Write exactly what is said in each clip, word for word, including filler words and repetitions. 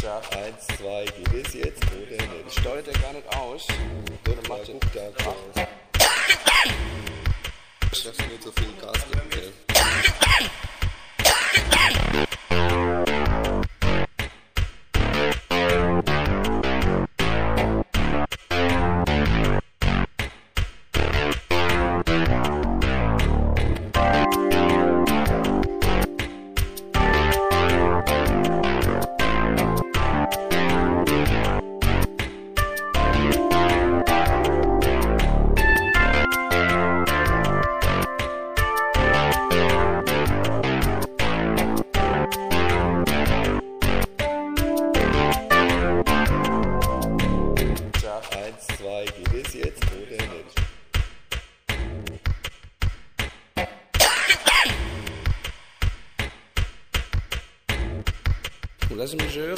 Eins, zwei, geht es jetzt oder nicht? Steuert er gar nicht aus. Oder macht den da aus. Ich darf nicht so viel Gas geben, gell? Eins, zwei, geht es jetzt oder nicht? Lass mich hören.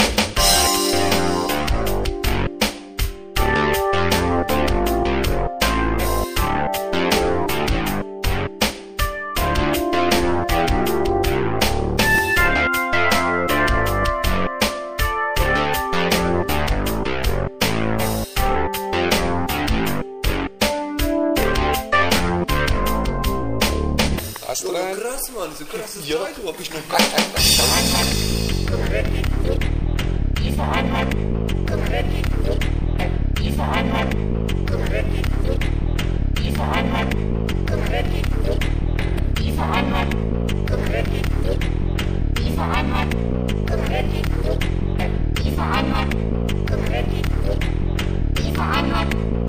Oh, krass, Mann, so krasses ja. Zeug hab ich noch gar Liefereinheit, Liefereinheit, Liefereinheit, Liefereinheit, Liefereinheit, Liefereinheit, Liefereinheit, Liefereinheit, Liefereinheit.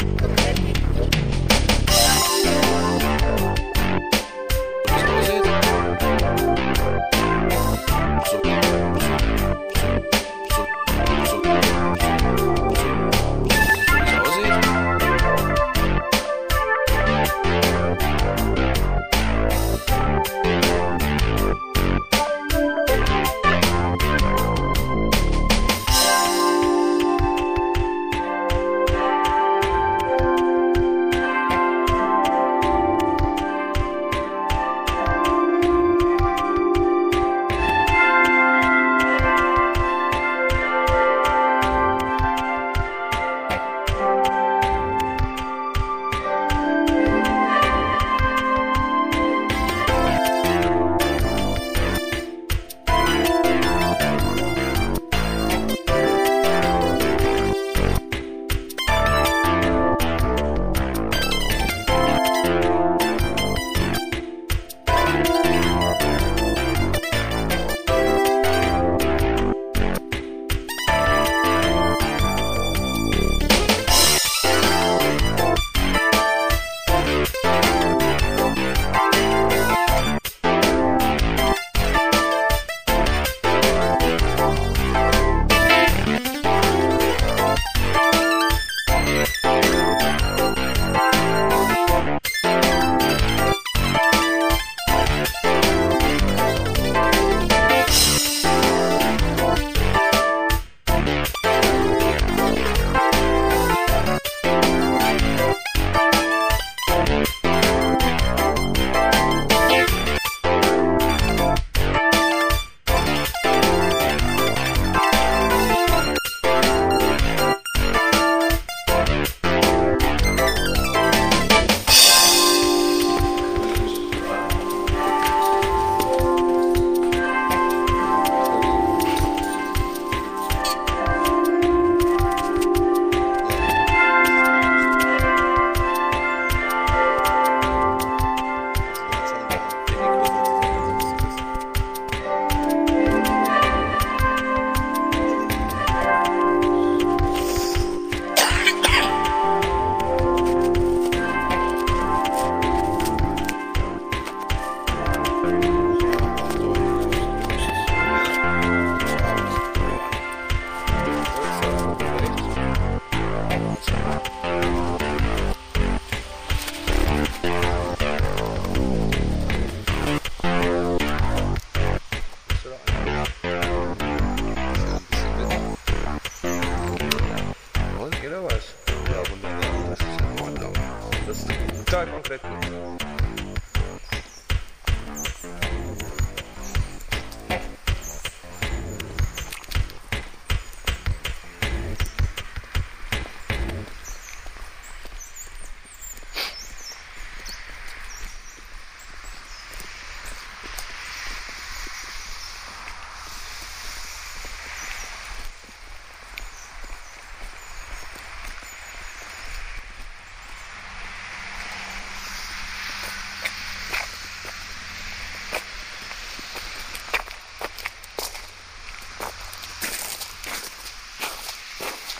total komplett nicht.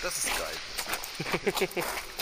Das ist geil.